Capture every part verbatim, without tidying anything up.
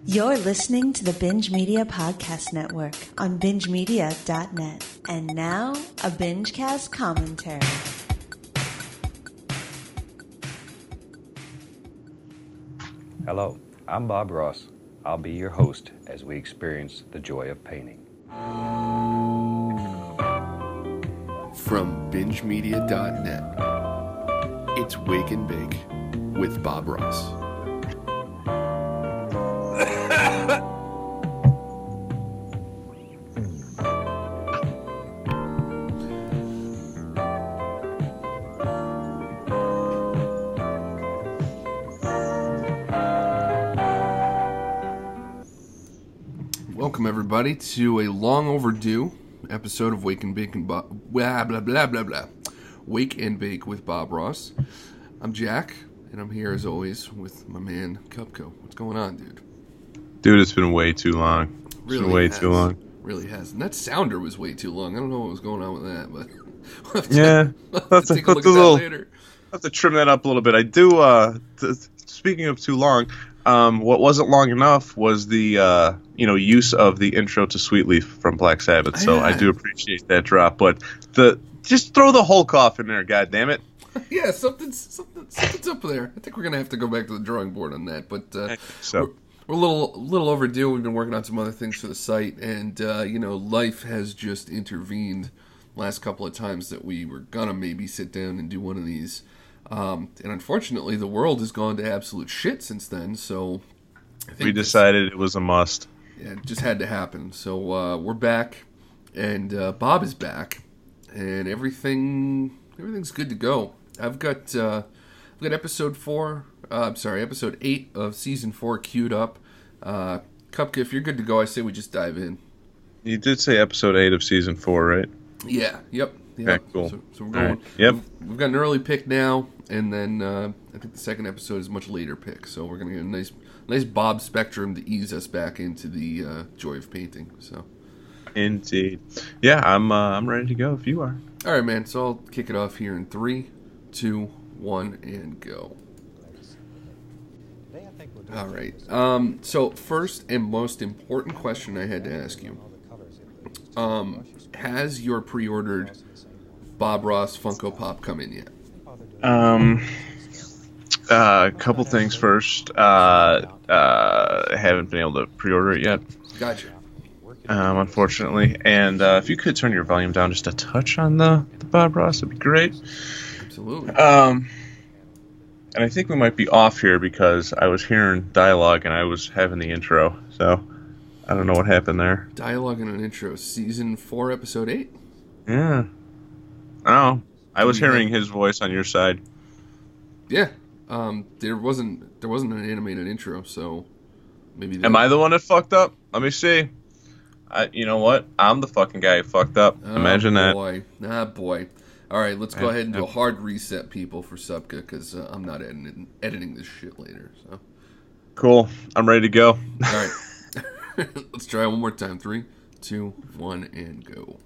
You're listening to the Binge Media Podcast Network on binge media dot net. And now, a BingeCast commentary. Hello, I'm Bob Ross. I'll be your host as we experience the joy of painting. From binge media dot net, it's Wake and Bake with Bob Ross. Welcome, everybody, to a long overdue episode of Wake and Bake and Bob, blah, blah, blah, blah, blah. Wake and Bake with Bob Ross. I'm Jack, and I'm here, as always, with my man, Cupco. What's going on, dude? Dude, it's been way too long. It's really been way has. too long. Really has. And that sounder was way too long. I don't know what was going on with that, but we'll have to, Yeah, we'll have that's to a, take a look that's a at that little, later. I have to trim that up a little bit. I do, uh, t- speaking of too long, um, what wasn't long enough was the, uh, you know, use of the intro to Sweet Leaf from Black Sabbath, so Yeah. I do appreciate that drop, but the, just throw the Hulk off in there, goddammit. Yeah, something's, something, something's up there. I think we're going to have to go back to the drawing board on that, but uh, So, we're, we're a little, little overdue. We've been working on some other things for the site, and, uh, you know, life has just intervened last couple of times that we were going to maybe sit down and do one of these. Um, and unfortunately, the world has gone to absolute shit since then, so I think we decided it was a must. Yeah, it just had to happen. So uh, we're back, and uh, Bob is back, and everything everything's good to go. I've got uh, I've got episode four. Uh, I'm sorry, episode eight of season four queued up. Uh, Cupca, if you're good to go, I say we just dive in. You did say episode eight of season four, right? Yeah. Yep. Yep. Okay, cool. So, so we're All going. right. Yep. We've, we've got an early pick now, and then uh, I think the second episode is a much later pick. So we're gonna get a nice, nice Bob spectrum to ease us back into the uh, joy of painting. So. Indeed. Yeah, I'm, uh, I'm ready to go if you are. All right, man. So I'll kick it off here in three, two, one, and go. All right. Um, so first and most important question I had to ask you: um, has your pre-ordered Bob Ross Funko Pop come in yet? Um, uh, a couple things first. Uh, uh, haven't been able to pre-order it yet, Gotcha. um, unfortunately. And uh, if you could turn your volume down just a touch on the, the Bob Ross, that'd be great. Absolutely. Um, and I think we might be off here because I was hearing dialogue and I was having the intro. So I don't know what happened there. Dialogue and an intro, season four, episode eight. Yeah. Oh, I was Do we hearing his voice on your side. Yeah. Um, there wasn't there wasn't an animated intro, so maybe. Am I the one that fucked up? Let me see. I, you know what? I'm the fucking guy who fucked up. Oh, Imagine that. boy. Ah, boy. All right, let's go I- ahead and do a I- hard reset, people, for Subka, because uh, I'm not editing, editing this shit later. So, Cool. I'm ready to go. all right, let's try it one more time. Three, two, one, and go.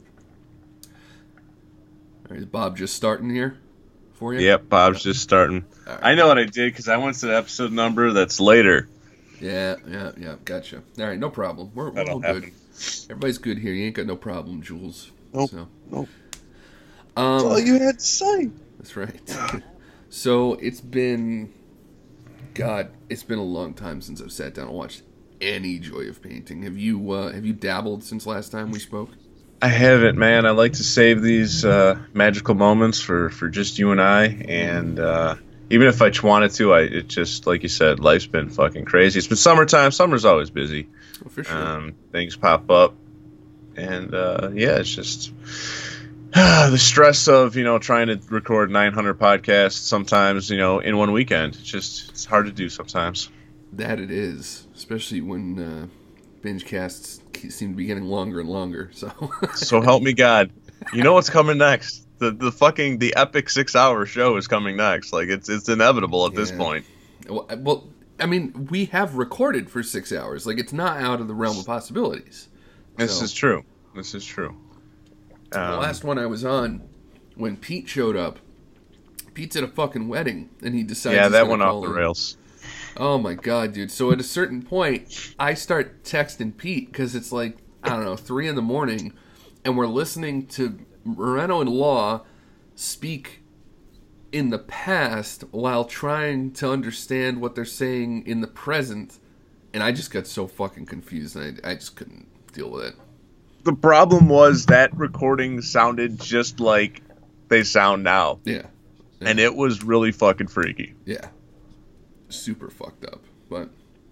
All right, is Bob just starting here for you? Yep, Bob's just starting. All right. I know what I did because I went to the episode number that's later. Yeah, yeah, yeah. Gotcha. All right, no problem. We're, we're That'll all good. happen. Everybody's good here. You ain't got no problem, Jules. Nope, So, nope. um, That's all you had to say. That's right. So it's been, God, it's been a long time since I've sat down and watched any Joy of Painting. Have you uh, have you dabbled since last time we spoke? I haven't, man. I like to save these uh, magical moments for, for just you and I. And uh, even if I wanted to, I it just, like you said, life's been fucking crazy. It's been summertime. Summer's always busy. Oh, for sure. Um, things pop up. And, uh, yeah, it's just the stress of, you know, trying to record nine hundred podcasts sometimes, you know, in one weekend. It's just, it's hard to do sometimes. That it is, especially when uh, binge casts seem to be getting longer and longer. So, So help me God. You know what's coming next? The the fucking, the epic six-hour show is coming next. Like, it's it's inevitable at this Yeah. point. well, well, I mean, we have recorded for six hours. Like, it's not out of the realm of possibilities. This So- is true. This is true. The Um, last one I was on, when Pete showed up, Pete's at a fucking wedding, and he decided yeah, he's that gonna went off call the in. rails. Oh my god, dude. So at a certain point, I start texting Pete because it's like, I don't know, three in the morning, and we're listening to Moreno and Law speak in the past while trying to understand what they're saying in the present, and I just got so fucking confused, and I, I just couldn't deal with it. The problem was that recording sounded just like they sound now. Yeah. yeah. And it was really fucking freaky. Yeah. Super fucked up, but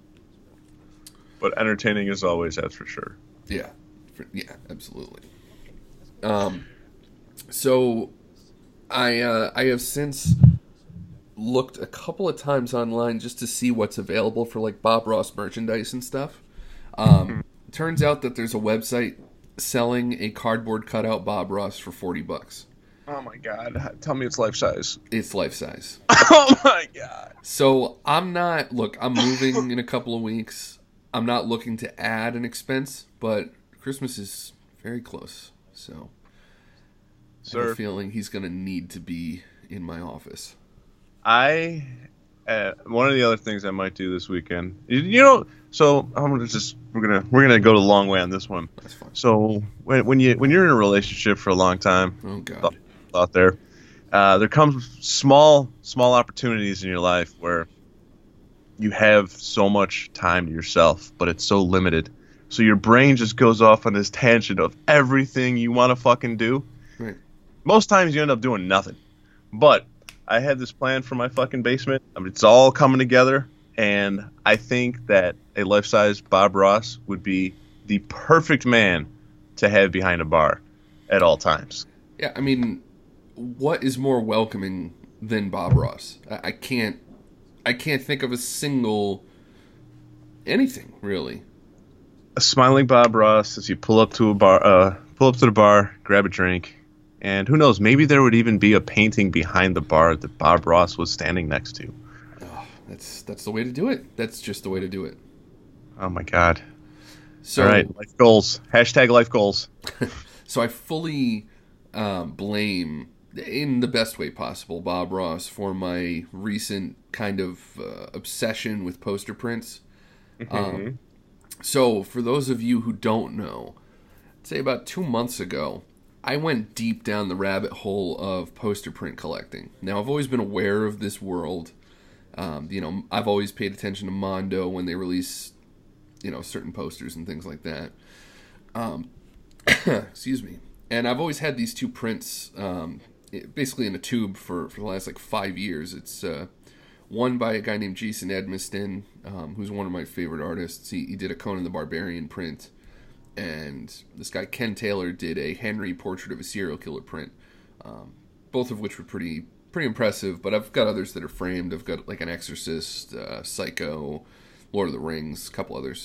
but entertaining as always, that's for sure. Yeah, for, yeah, absolutely. Um, so I uh, I have since looked a couple of times online just to see what's available for like Bob Ross merchandise and stuff. Um, turns out that there's a website selling a cardboard cutout Bob Ross for forty bucks. Oh my god! Tell me it's life size. It's life size. Oh my god! So I'm not. Look, I'm moving in a couple of weeks. I'm not looking to add an expense, but Christmas is very close. So Sir, I have a feeling he's going to need to be in my office. I uh, one of the other things I might do this weekend. You, you know, so I'm gonna just we're gonna we're gonna go the long way on this one. That's fine. So when when you when you're in a relationship for a long time, Oh God. out there, uh, there comes small small opportunities in your life where you have so much time to yourself, but it's so limited. So your brain just goes off on this tangent of everything you want to fucking do. Right. Most times you end up doing nothing. But I had this plan for my fucking basement. I mean, it's all coming together, and I think that a life-size Bob Ross would be the perfect man to have behind a bar at all times. Yeah, I mean, what is more welcoming than Bob Ross? I, I can't, I can't think of a single anything really. A smiling Bob Ross as you pull up to a bar, uh, pull up to the bar, grab a drink, and who knows? Maybe there would even be a painting behind the bar that Bob Ross was standing next to. Oh, that's that's the way to do it. That's just the way to do it. Oh my god! So, all right, life goals. Hashtag life goals. So I fully um, blame, in the best way possible, Bob Ross for my recent kind of uh, obsession with poster prints. Mm-hmm. Um, so for those of you who don't know, I'd say about two months ago, I went deep down the rabbit hole of poster print collecting. Now, I've always been aware of this world. Um, you know, I've always paid attention to Mondo when they release, you know, certain posters and things like that. Um, excuse me. And I've always had these two prints, um, basically in a tube for, for the last like five years. It's uh, one by a guy named Jason Edmiston, um, who's one of my favorite artists. He, he did a Conan the Barbarian print. And this guy, Ken Taylor, did a Henry Portrait of a Serial Killer print. Um, both of which were pretty pretty impressive, but I've got others that are framed. I've got like an Exorcist, uh, Psycho, Lord of the Rings, a couple others.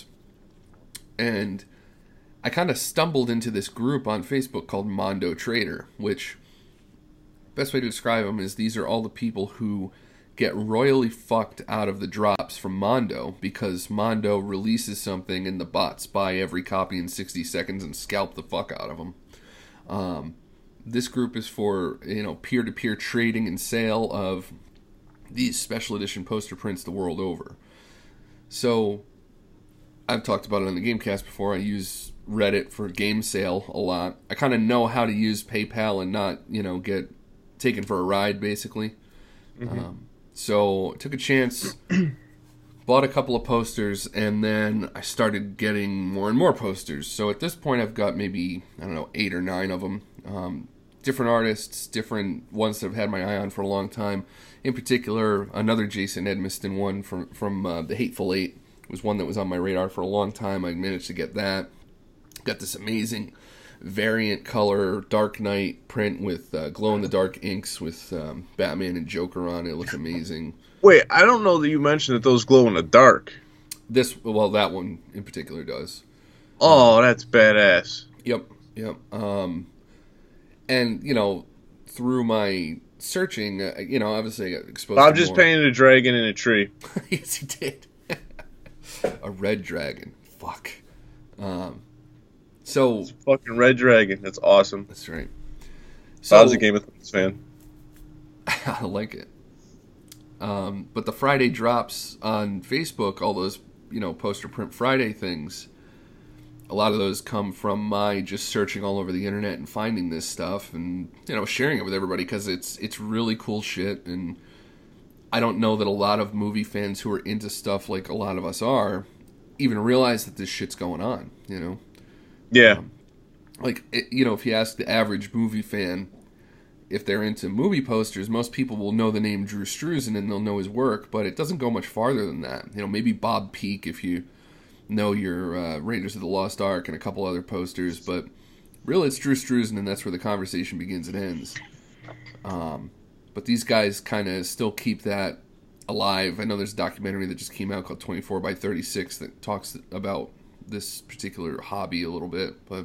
And I kind of stumbled into this group on Facebook called Mondo Trader, which, best way to describe them is these are all the people who get royally fucked out of the drops from Mondo because Mondo releases something and the bots buy every copy in sixty seconds and scalp the fuck out of them. Um, this group is for, you know, peer-to-peer trading and sale of these special edition poster prints the world over. So, I've talked about it on the Gamecast before. I use Reddit for game sale a lot. I kind of know how to use PayPal and not, you know, get taken for a ride, basically. Mm-hmm. Um, so, took a chance, bought a couple of posters, and then I started getting more and more posters. So, at this point, I've got maybe, I don't know, eight or nine of them. Um, different artists, different ones that I've had my eye on for a long time. In particular, another Jason Edmiston one from, from uh, The Hateful Eight was one that was on my radar for a long time. I managed to get that. Got this amazing variant color Dark Knight print with uh, glow-in-the-dark inks with um, Batman and Joker on it. It looks amazing. Wait, I don't know that you mentioned that those glow in the dark. This, well, that one in particular does. Oh, that's badass. Yep, yep. Um, and, you know, through my searching, uh, you know, obviously I got exposed Bob to just more. painted a dragon in a tree. Yes, he did. A red dragon. Fuck. Um, so It's a fucking red dragon. That's awesome. that's right. So Bob's a Game of Thrones fan. I like it. Um, but the Friday drops on Facebook, all those, you know, Poster Print Friday things, a lot of those come from my just searching all over the internet and finding this stuff and, you know, sharing it with everybody because it's it's really cool shit. And I don't know that a lot of movie fans who are into stuff like a lot of us are even realize that this shit's going on, you know? Yeah. Um, like, it, you know, if you ask the average movie fan if they're into movie posters, most people will know the name Drew Struzan and they'll know his work, but it doesn't go much farther than that. You know, maybe Bob Peak if you know your uh, Raiders of the Lost Ark and a couple other posters, but really it's Drew Struzan and that's where the conversation begins and ends. Um, but these guys kind of still keep that alive. I know there's a documentary that just came out called twenty-four by thirty-six that talks about this particular hobby a little bit, but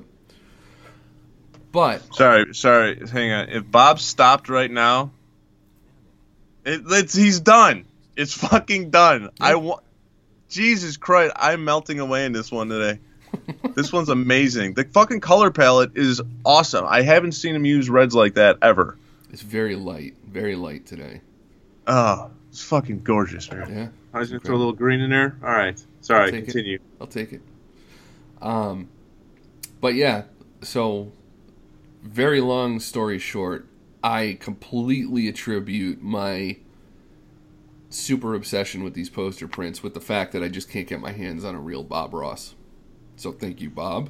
But sorry, sorry, hang on. If Bob stopped right now, it, it's he's done. It's fucking done. Yeah. I want. Jesus Christ, I'm melting away in this one today. This one's amazing. The fucking color palette is awesome. I haven't seen him use reds like that ever. It's very light, very light today. Oh, it's fucking gorgeous, man. Yeah. I was gonna throw a little green in there. All right, sorry. I'll Continue. It. I'll take it. Um, but yeah, so. Very long story short, I completely attribute my super obsession with these poster prints with the fact that I just can't get my hands on a real Bob Ross. So thank you, Bob.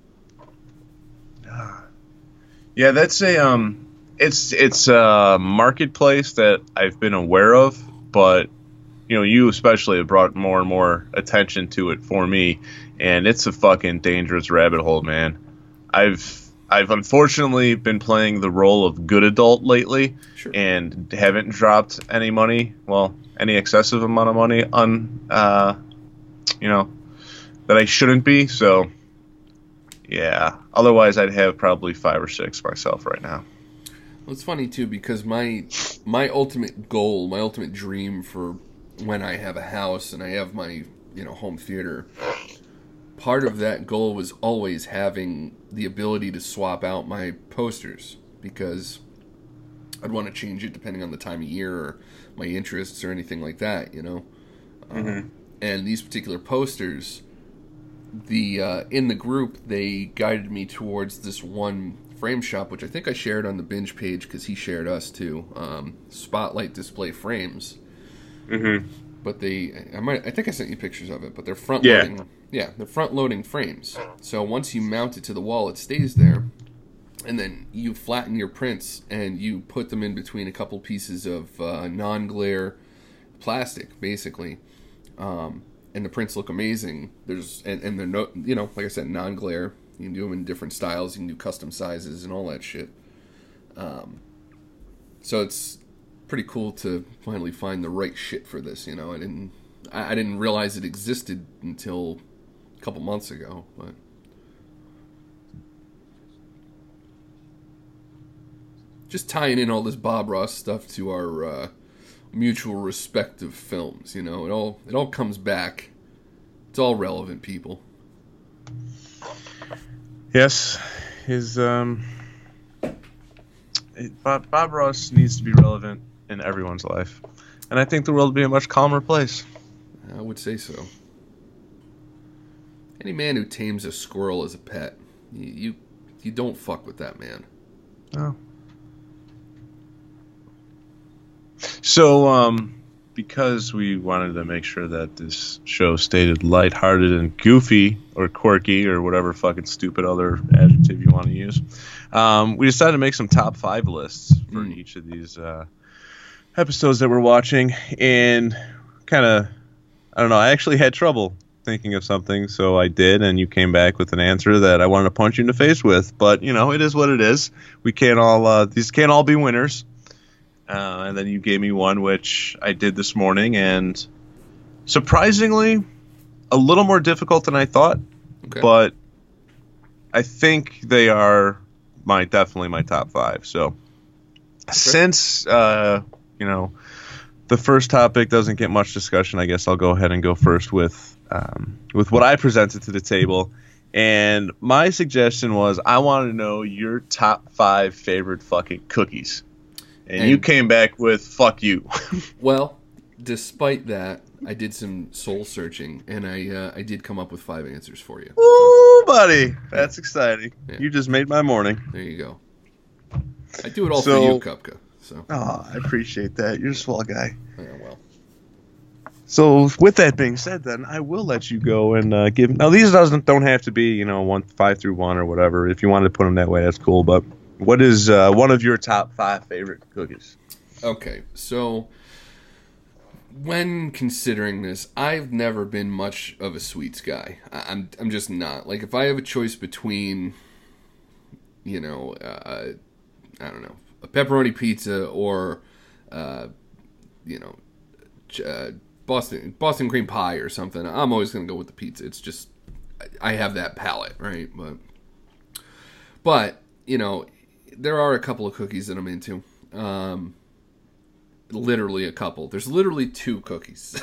Yeah, that's a um, it's it's a marketplace that I've been aware of, but you know, you especially have brought more and more attention to it for me, and it's a fucking dangerous rabbit hole, man. I've I've unfortunately been playing the role of good adult lately, sure. and haven't dropped any money, well, any excessive amount of money on, uh, you know, that I shouldn't be. So, yeah. Otherwise, I'd have probably five or six myself right now. Well, it's funny too because my my ultimate goal, my ultimate dream for when I have a house and I have my you know home theater. Part of that goal was always having the ability to swap out my posters because I'd want to change it depending on the time of year or my interests or anything like that, you know. Mm-hmm. Um, and these particular posters, the uh, in the group, they guided me towards this one frame shop, which I think I shared on the Binge page because he shared us too. Um, Spotlight Display Frames. Mm-hmm. But they, I might, I think I sent you pictures of it. But they're front loading. Yeah. Yeah, they're front-loading frames. So once you mount it to the wall, it stays there. And then you flatten your prints and you put them in between a couple pieces of uh, non-glare plastic, basically. Um, and the prints look amazing. There's and, and they're no, you know, like I said, non-glare. You can do them in different styles. You can do custom sizes and all that shit. Um, so it's pretty cool to finally find the right shit for this. You know, I didn't, I, I didn't realize it existed until a couple months ago, but just tying in all this Bob Ross stuff to our uh, mutual respect of films, you know, it all it all comes back. It's all relevant, people. Yes, his um, it, Bob, Bob Ross needs to be relevant in everyone's life, and I think the world would be a much calmer place. I would say so. Any man who tames a squirrel as a pet, you you, you don't fuck with that man. Oh. So, um, because we wanted to make sure that this show stayed lighthearted and goofy or quirky or whatever fucking stupid other adjective you want to use, um, we decided to make some top five lists for mm. each of these uh, episodes that we're watching. And kind of, I don't know, I actually had trouble thinking of something, so I did, and you came back with an answer that I wanted to punch you in the face with. But, you know, it is what it is. We can't all, uh, these can't all be winners. Uh, and then you gave me one, which I did this morning, and surprisingly, a little more difficult than I thought. Okay. But I think they are my definitely my top five. So okay. since uh, you know the first topic doesn't get much discussion, I guess I'll go ahead and go first with um, with what I presented to the table. And my suggestion was I wanted to know your top five favorite fucking cookies. And, and you came back with, fuck you. Well, despite that, I did some soul searching, and I uh, I did come up with five answers for you. Ooh, buddy, that's exciting. Yeah. You just made my morning. There you go. I do it all So- for you, Kupka. So, Oh, I appreciate that. You're a swell guy. yeah, well, So, with that being said, then I will let you go and uh, give. Now, these doesn't don't have to be, you know, one five through one or whatever. If you wanted to put them that way, that's cool. But what is uh, one of your top five favorite cookies? okay. So, when considering this, I've never been much of a sweets guy. I- I'm I'm just not. Like, if I have a choice between, you know, uh, I don't know, a pepperoni pizza or, uh, you know, ch- uh, Boston Boston cream pie or something, I'm always going to go with the pizza. It's just, I have that palate, right? But, but you know, there are a couple of cookies that I'm into. Um, literally a couple. There's literally two cookies.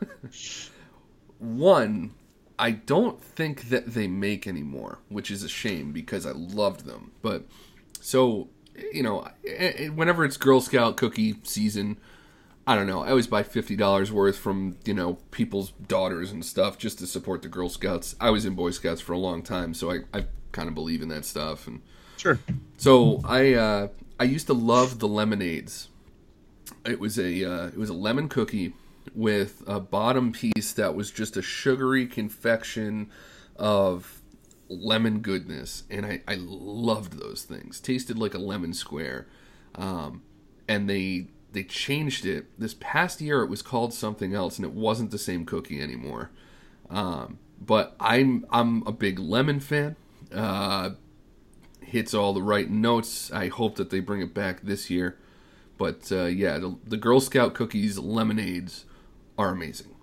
One, I don't think that they make anymore, which is a shame because I loved them. But, so, you know, whenever it's Girl Scout cookie season, I don't know, I always buy fifty dollars worth from, you know, people's daughters and stuff just to support the Girl Scouts. I was in Boy Scouts for a long time, so I, I kind of believe in that stuff. And Sure. so I uh, I used to love the lemonades. It was a uh, it was a lemon cookie with a bottom piece that was just a sugary confection of lemon goodness, and I, I loved those things. Tasted like a lemon square, um, and they they changed it this past year. It was called something else, and it wasn't the same cookie anymore. Um, but I'm I'm a big lemon fan. Uh, hits all the right notes. I hope that they bring it back this year. But uh, yeah, the, the Girl Scout cookies lemonades are amazing.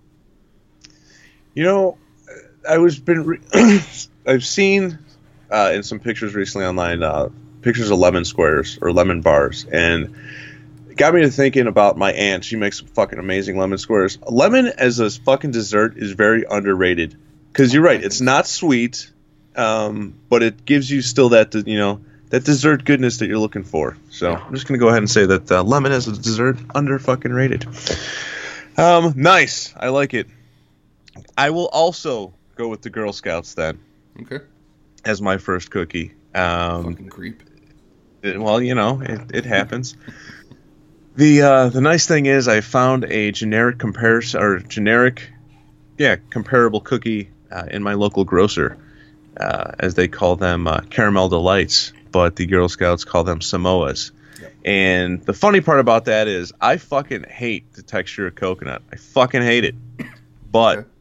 You know, I was been re- I've seen uh, in some pictures recently online uh, pictures of lemon squares or lemon bars, and it got me to thinking about my aunt. She makes some fucking amazing lemon squares. Lemon as a fucking dessert is very underrated because you're right, it's not sweet, um, but it gives you still that you know that dessert goodness that you're looking for. So I'm just gonna go ahead and say that uh, lemon as a dessert under fucking rated. Um, nice, I like it. I will also go with the Girl Scouts then Okay. as my first cookie. Um, Fucking creep. it- well, you know, it, it happens. The uh, the nice thing is I found a generic comparison or generic, yeah, comparable cookie uh, in my local grocer, uh, as they call them uh, caramel delights, but the Girl Scouts call them Samoas. Yep. And the funny part about that is I fucking hate the texture of coconut. I fucking hate it, but Okay.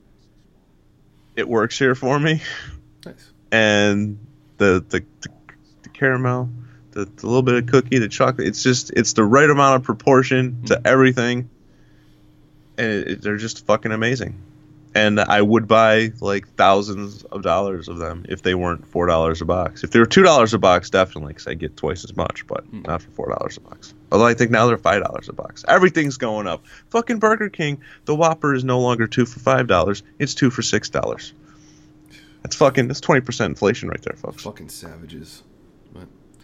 it works here for me. Nice. And the the, the, the caramel, the, the little bit of cookie, the chocolate, it's just it's the right amount of proportion to everything, and it, it, they're just fucking amazing. And I would buy like thousands of dollars of them if they weren't four dollars a box. If they were two dollars a box, definitely, because I get twice as much, but Mm. not for four dollars a box. Although I think now they're five dollars a box. Everything's going up. Fucking Burger King, the Whopper is no longer two for five dollars; it's two for six dollars. That's fucking that's twenty percent inflation right there, folks. Fucking savages. But,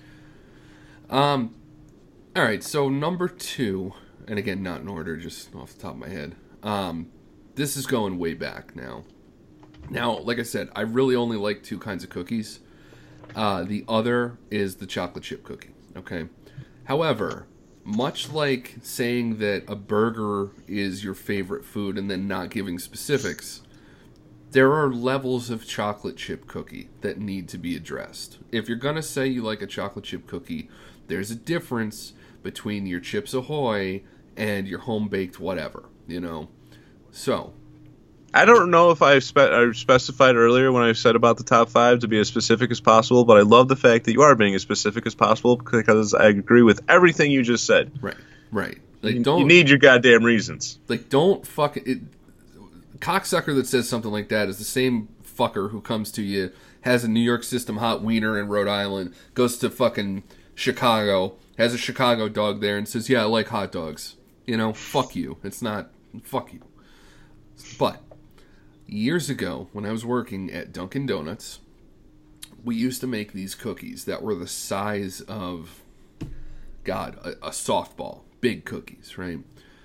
um, all right. So number two, and again, not in order, just off the top of my head. Um, this is going way back now. Now, like I said, I really only like two kinds of cookies. Uh, the other is the chocolate chip cookie. Okay. However, much like saying that a burger is your favorite food and then not giving specifics, there are levels of chocolate chip cookie that need to be addressed. If you're going to say you like a chocolate chip cookie, there's a difference between your Chips Ahoy and your home-baked whatever, you know? So, I don't know if I, spe- I specified earlier when I said about the top five to be as specific as possible, but I love the fact that you are being as specific as possible because I agree with everything you just said. right, right. Like, You, don't, you need your goddamn reasons. like, don't fuck it. Cocksucker that says something like that is the same fucker who comes to you, has a New York System hot wiener in Rhode Island, goes to fucking Chicago, has a Chicago dog there, and says, yeah, I like hot dogs. You know, fuck you. It's not, fuck you. But, years ago, when I was working at Dunkin' Donuts, we used to make these cookies that were the size of, God, a, a softball. Big cookies, right?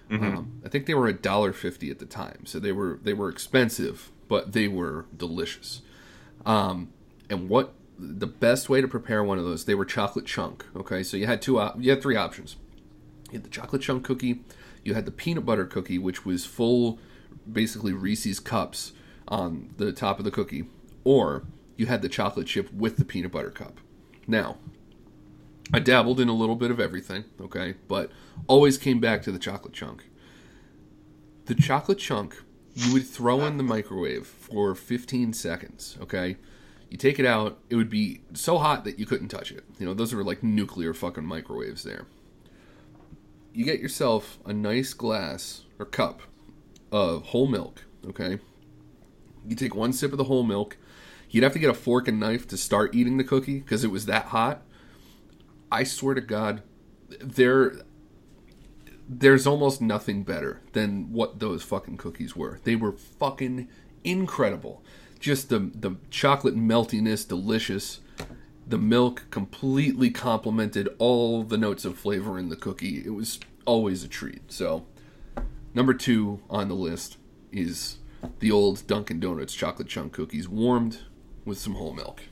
Mm-hmm. Um, I think they were a dollar fifty at the time, so they were they were expensive, but they were delicious. Um, and what the best way to prepare one of those? They were chocolate chunk. Okay, so you had two, op- you had three options. You had the chocolate chunk cookie, you had the peanut butter cookie, which was full, basically Reese's cups on the top of the cookie, or you had the chocolate chip with the peanut butter cup. Now, I dabbled in a little bit of everything, okay, but always came back to the chocolate chunk. The chocolate chunk, you would throw in the microwave for fifteen seconds, okay? You take it out, it would be so hot that you couldn't touch it. You know, those are like nuclear fucking microwaves there. You get yourself a nice glass or cup of whole milk, okay? You take one sip of the whole milk. You'd have to get a fork and knife to start eating the cookie because it was that hot. I swear to God, there, there's almost nothing better than what those fucking cookies were. They were fucking incredible. Just the, the chocolate meltiness, delicious. The milk completely complemented all the notes of flavor in the cookie. It was always a treat. So, number two on the list is the old Dunkin' Donuts chocolate chunk cookies warmed with some whole milk.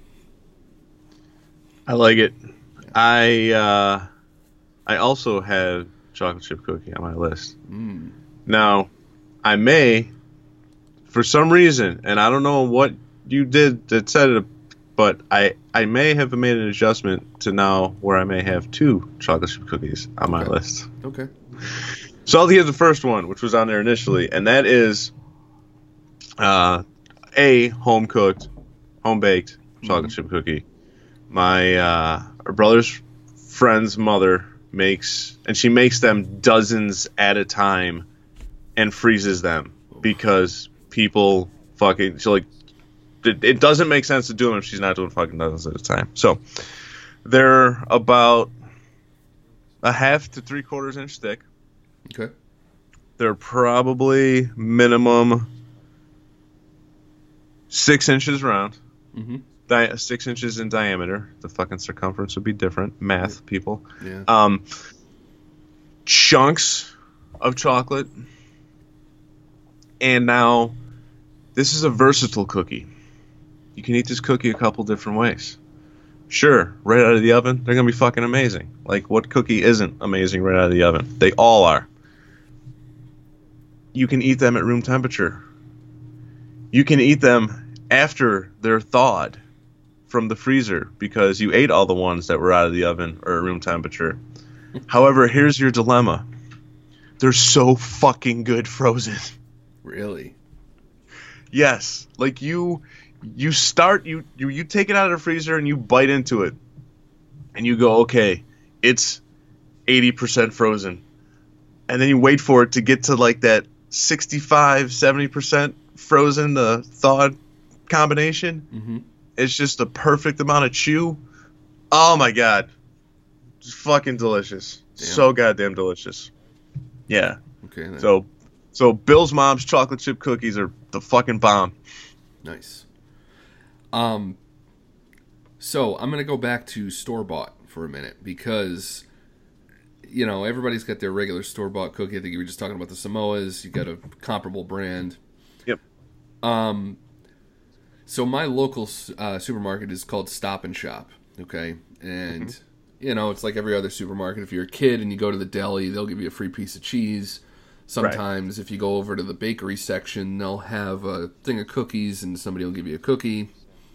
I like it. I uh, I also had chocolate chip cookie on my list. Mm. Now, I may, for some reason, and I don't know what you did that said it, but I, I may have made an adjustment to now where I may have two chocolate chip cookies on my okay. list. Okay. So I'll give the first one, which was on there initially, and that is uh, a home-cooked, home-baked chocolate mm-hmm. chip cookie. My uh, our brother's friend's mother makes, and she makes them dozens at a time and freezes them because people fucking, she like, it, it doesn't make sense to do them if she's not doing fucking dozens at a time. So they're about a half to three quarters inch thick. Okay. They're probably minimum six inches round. Mm-hmm. Di- six inches in diameter. The fucking circumference would be different. Math, people. Yeah. Um, chunks of chocolate. And now, this is a versatile cookie. You can eat this cookie a couple different ways. Sure, right out of the oven, they're going to be fucking amazing. Like, what cookie isn't amazing right out of the oven? They all are. You can eat them at room temperature. You can eat them after they're thawed from the freezer because you ate all the ones that were out of the oven or at room temperature. However, here's your dilemma. They're so fucking good frozen. Really? Yes. Like you you start you, you you take it out of the freezer and you bite into it. And you go, "Okay, it's eighty percent frozen." And then you wait for it to get to like that sixty-five, seventy percent frozen to thawed combination. Mm-hmm. It's just the perfect amount of chew. Oh my god. Just fucking delicious. Damn. So goddamn delicious. Yeah. Okay. Then. So so Bill's mom's chocolate chip cookies are the fucking bomb. Nice. Um so I'm going to go back to store-bought for a minute because you know, everybody's got their regular store-bought cookie. I think you were just talking about the Samoas. You got a comparable brand. Yep. Um So my local uh, supermarket is called Stop and Shop, okay? And, mm-hmm. you know, it's like every other supermarket. If you're a kid and you go to the deli, they'll give you a free piece of cheese. Sometimes right. if you go over to the bakery section, they'll have a thing of cookies and somebody will give you a cookie.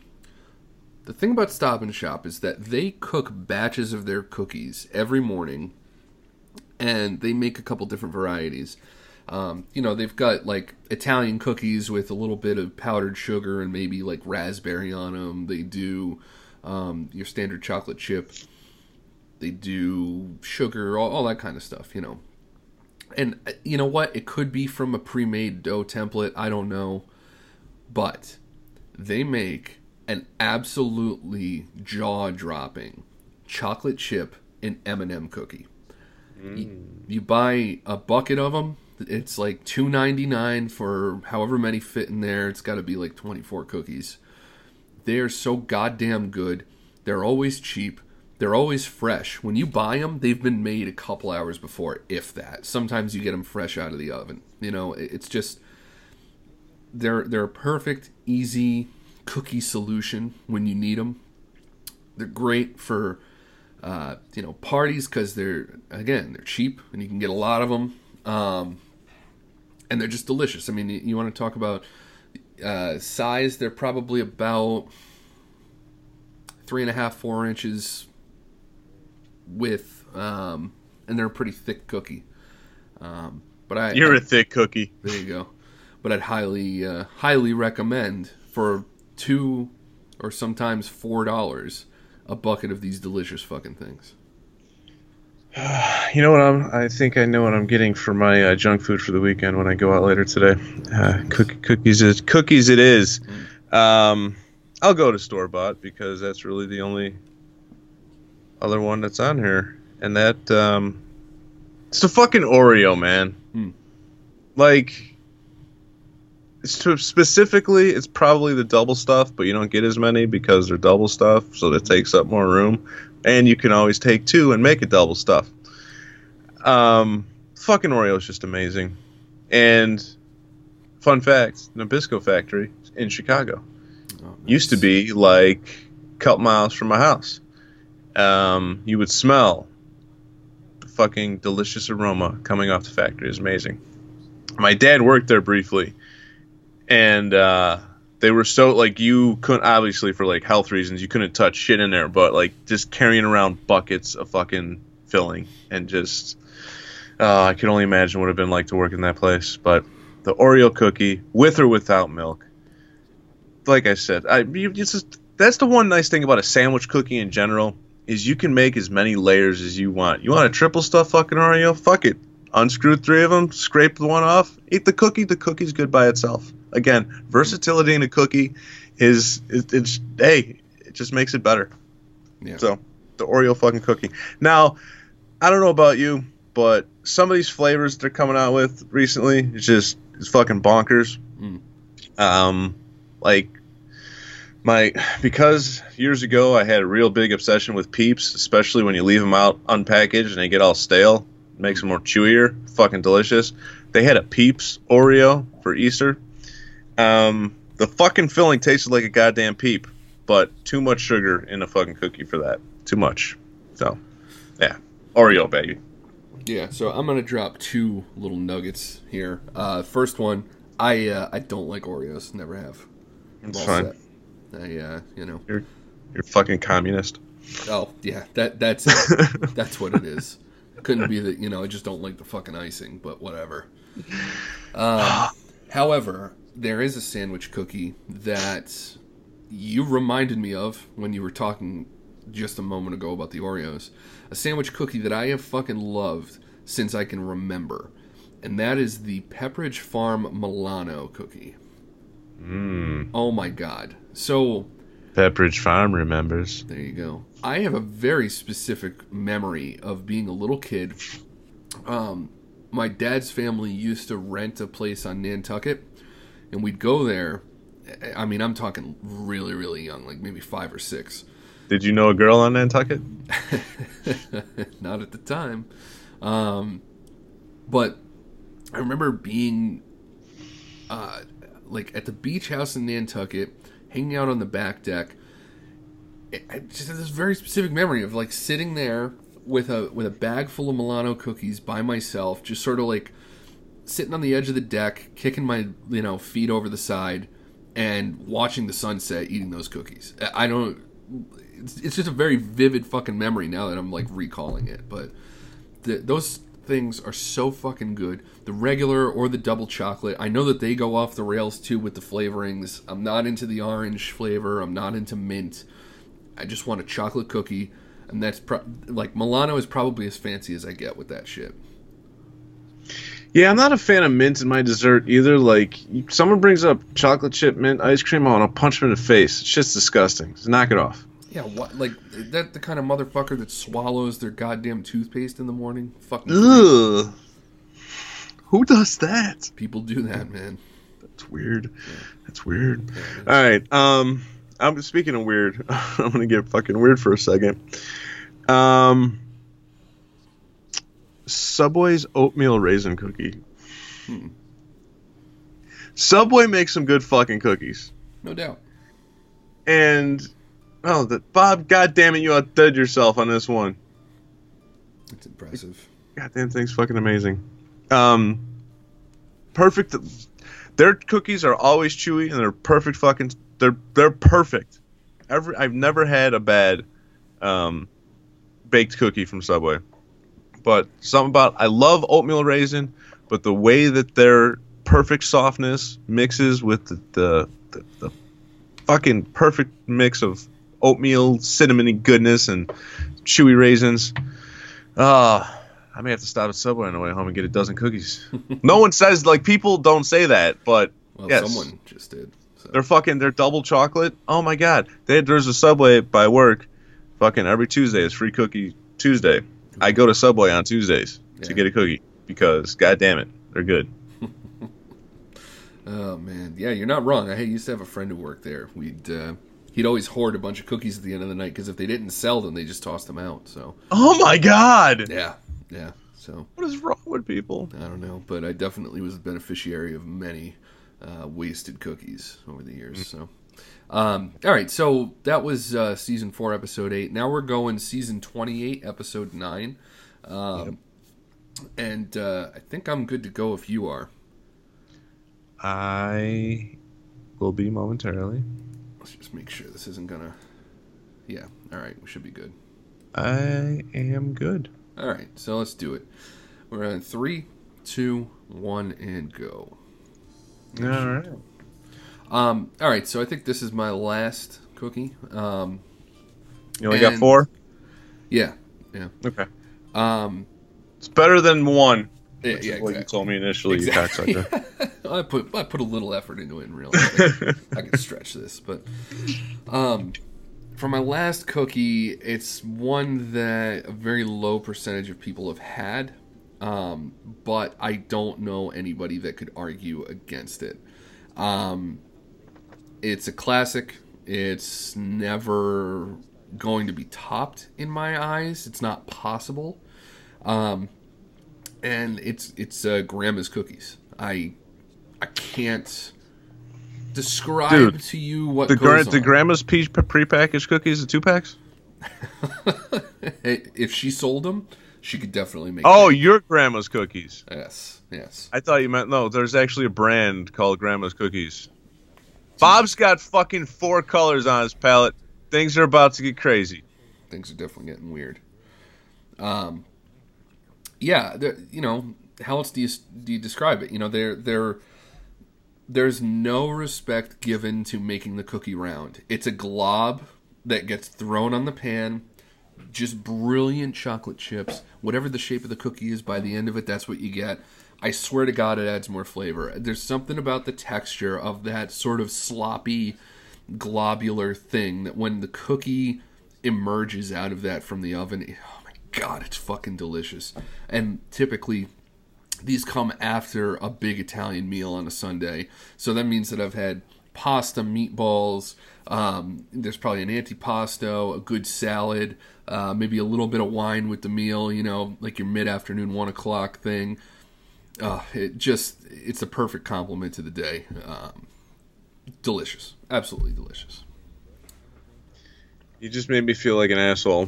The thing about Stop and Shop is that they cook batches of their cookies every morning, and they make a couple different varieties. Um, you know, they've got, like, Italian cookies with a little bit of powdered sugar and maybe, like, raspberry on them. They do um, your standard chocolate chip. They do sugar, all, all that kind of stuff, you know. And, you know what? It could be from a pre-made dough template. I don't know. But they make an absolutely jaw-dropping chocolate chip and M and M cookie. Mm. You, you buy a bucket of them. It's like two ninety-nine for however many fit in there. It's got to be like twenty-four cookies. They are so goddamn good. They're always cheap. they're always fresh. When you buy them, they've been made a couple hours before, if that. Sometimes you get them fresh out of the oven. You know, it's just they're they're a perfect, easy cookie solution when you need them. They're great for uh, you know parties because they're again they're cheap and you can get a lot of them, um, and they're just delicious. I mean, you, you want to talk about uh, size? They're probably about three and a half, four inches width, um, and they're a pretty thick cookie. Um, but I you're I, a thick cookie. There you go. But I'd highly, uh, highly recommend for two or sometimes four dollars a bucket of these delicious fucking things. You know what? I'm. I think I know what I'm getting for my uh, junk food for the weekend when I go out later today. Uh, cook, cookies is cookies. It is. Mm. Um, I'll go to store bought because that's really the only other one that's on here, and that um, it's the fucking Oreo, man. Mm. Like. So specifically, it's probably the double stuff, but you don't get as many because they're double stuff, so that takes up more room. And you can always take two and make a double stuff. Um, fucking Oreo is just amazing. And fun fact, Nabisco factory in Chicago oh, nice. used to be like a couple miles from my house. Um, you would smell the fucking delicious aroma coming off the factory. It was amazing. My dad worked there briefly. And uh, they were so, like, you couldn't, obviously for, like, health reasons, you couldn't touch shit in there, but, like, just carrying around buckets of fucking filling and just, uh, I can only imagine what it would have been like to work in that place. But the Oreo cookie, with or without milk, like I said, I, you, it's just, that's the one nice thing about a sandwich cookie in general, is you can make as many layers as you want. You want a triple stuff fucking Oreo? Fuck it. Unscrew three of them, scrape the one off, eat the cookie. The cookie's good by itself. Again, versatility in a cookie is, is it's hey, it just makes it better. Yeah. So the Oreo fucking cookie. Now, I don't know about you, but some of these flavors they're coming out with recently, it's just it's fucking bonkers. Mm. Um, like my because years ago I had a real big obsession with Peeps, especially when you leave them out unpackaged and they get all stale. It makes them more chewier. Fucking delicious. They had a Peeps Oreo for Easter. Um, the fucking filling tasted like a goddamn Peep, but too much sugar in a fucking cookie for that. Too much. So, yeah. Oreo, baby. Yeah, so I'm going to drop two little nuggets here. Uh, first one, I uh, I don't like Oreos. Never have. That's fine. Set. I, uh, you know. You're, you're fucking communist. Oh, yeah. That That's it. That's what it is. Couldn't be that, you know, I just don't like the fucking icing, but whatever. Um, however, there is a sandwich cookie that you reminded me of when you were talking just a moment ago about the Oreos. A sandwich cookie that I have fucking loved since I can remember. And that is the Pepperidge Farm Milano cookie. Mm. Oh my god. So... Pepperidge Farm remembers. There you go. I have a very specific memory of being a little kid. Um, my dad's family used to rent a place on Nantucket, and we'd go there. I mean, I'm talking really, really young, like maybe five or six. Did you know a girl on Nantucket? Not at the time. Um, but I remember being uh, like at the beach house in Nantucket, hanging out on the back deck. I just have this very specific memory of like sitting there with a with a bag full of Milano cookies by myself, just sort of like sitting on the edge of the deck, kicking my you know feet over the side, and watching the sunset, eating those cookies. I don't. It's, it's just a very vivid fucking memory now that I'm like recalling it. But the, those things are so fucking good. The regular or the double chocolate. I know that they go off the rails too with the flavorings. I'm not into the orange flavor. I'm not into mint. I just want a chocolate cookie, and that's pro- like Milano is probably as fancy as I get with that shit. Yeah, I'm not a fan of mint in my dessert either. Like, someone brings up chocolate chip mint ice cream, I want to punch them in the face. It's just disgusting. Just knock it off. Yeah, what? Like that the kind of motherfucker that swallows their goddamn toothpaste in the morning? Fucking. Ugh. Who does that? People do that, man. That's weird. Yeah. That's weird. Yeah, All right. Um, I'm speaking of weird. I'm gonna get fucking weird for a second. Um, Subway's oatmeal raisin cookie. Hmm. Subway makes some good fucking cookies. No doubt. And, oh, the, Bob, goddamn it, you outdid yourself on this one. It's impressive. Goddamn thing's fucking amazing. Um, perfect. Their cookies are always chewy and they're perfect fucking. They're they're perfect. Every I've never had a bad um, baked cookie from Subway. But something about I love oatmeal raisin, but the way that their perfect softness mixes with the the, the, the fucking perfect mix of oatmeal, cinnamony goodness, and chewy raisins. Ah. Uh, I may have to stop at Subway on the way home and get a dozen cookies. No one says, like, people don't say that, but well, yes. Someone just did. So. They're fucking, they're double chocolate. Oh my god. They, there's a Subway by work. Fucking every Tuesday is free cookie Tuesday. I go to Subway on Tuesdays yeah. to get a cookie because, god damn it, they're good. Oh man, yeah, you're not wrong. I used to have a friend who worked there. We'd uh, he'd always hoard a bunch of cookies at the end of the night because if they didn't sell them, they just tossed them out. So. Oh my god. Yeah. Yeah, so what is wrong with people? I don't know, but I definitely was a beneficiary of many uh, wasted cookies over the years. Mm-hmm. So, um, all right, so that was uh, season four, episode eight. Now we're going season twenty-eight, episode nine, um, yep. and uh, I think I'm good to go if you are. I will be momentarily. Let's just make sure this isn't gonna. Yeah, all right, we should be good. I am good. All right, so let's do it. We're on three, two, one, and go. All right. Um, all right, so I think this is my last cookie. Um, you only got four? Yeah, yeah. Okay. Um, it's better than one. Yeah, yeah, what exactly. you told me initially, exactly. You cocksucker. I put I put a little effort into it in real life. I can stretch this, but um. For my last cookie, it's one that a very low percentage of people have had, um, but I don't know anybody that could argue against it. Um, it's a classic. It's never going to be topped in my eyes. It's not possible. Um, and it's it's uh, Grandma's cookies. I I can't describe Dude, to you what the goes gra- on. The Grandma's peach prepackaged cookies, the two packs. If she sold them, she could definitely make. Oh, them. your Grandma's cookies. Yes, yes. I thought you meant no. There's actually a brand called Grandma's Cookies. Bob's got fucking four colors on his palette. Things are about to get crazy. Things are definitely getting weird. Um, yeah, you know, how else do you do you describe it? You know, they're they're. There's no respect given to making the cookie round. It's a glob that gets thrown on the pan. Just brilliant chocolate chips. Whatever the shape of the cookie is, by the end of it, that's what you get. I swear to God, it adds more flavor. There's something about the texture of that sort of sloppy, globular thing that when the cookie emerges out of that from the oven, oh my God, it's fucking delicious. And typically, these come after a big Italian meal on a Sunday. So that means that I've had pasta, meatballs, um, there's probably an antipasto, a good salad, uh, maybe a little bit of wine with the meal, you know, like your mid-afternoon, one o'clock thing. Uh, it just, it's a perfect complement to the day. Um, delicious. Absolutely delicious. You just made me feel like an asshole.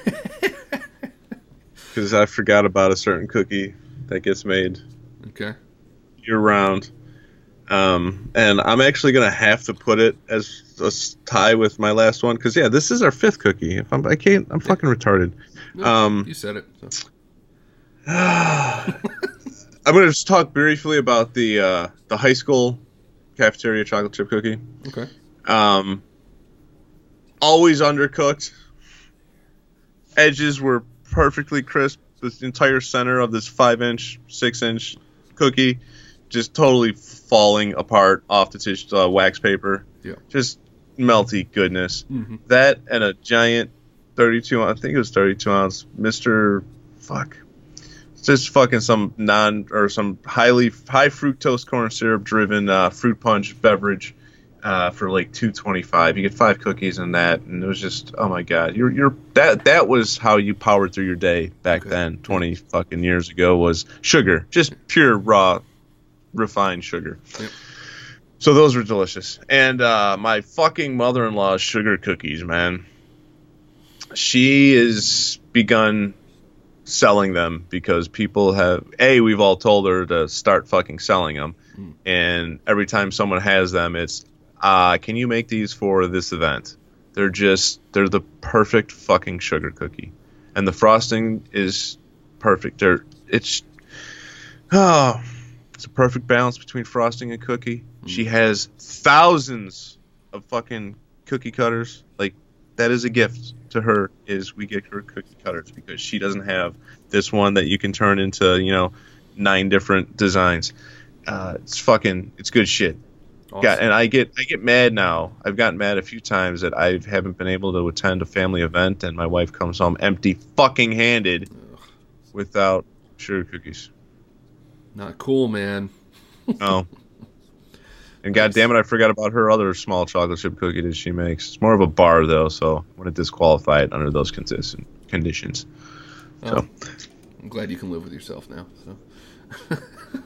Because I forgot about a certain cookie that gets made okay year round, um, and I'm actually gonna have to put it as a tie with my last one because yeah, this is our fifth cookie. If I'm, I can't, I'm fucking retarded. No, um, you said it. So. I'm gonna just talk briefly about the uh, the high school cafeteria chocolate chip cookie. Okay. Um, always undercooked. Edges were perfectly crisp. The entire center of this five-inch, six-inch cookie just totally falling apart off the tish, uh, wax paper. Yeah. Just melty goodness. Mm-hmm. That and a giant thirty-two ounce, I think it was thirty-two ounce, Mister Fuck. It's just fucking some non, or some highly, high fructose corn syrup driven uh, fruit punch beverage. uh, for like two twenty-five. You get five cookies and that, and it was just, oh my god, you're you're that that was how you powered through your day back Okay. then, twenty fucking years ago, was sugar, just pure raw, refined sugar. Yep. So those were delicious, and uh, my fucking mother-in-law's sugar cookies, man. She has begun selling them because people have a we've all told her to start fucking selling them, Mm. and every time someone has them, it's uh can you make these for this event? They're just they're the perfect fucking sugar cookie, and the frosting is perfect. They're it's oh it's a perfect balance between frosting and cookie. Mm. She has thousands of fucking cookie cutters. Like, that is a gift to her, is we get her cookie cutters, because she doesn't have this one that you can turn into, you know, nine different designs. Uh, it's fucking, it's good shit. Awesome. Yeah, and I get I get mad now. I've gotten mad a few times that I haven't been able to attend a family event, and my wife comes home empty fucking handed without sugar cookies. Not cool, man. No. And god damn it, I forgot about her other small chocolate chip cookie that she makes. It's more of a bar though, so I'm gonna disqualify it under those condition, conditions. Oh, So I'm glad you can live with yourself now. So.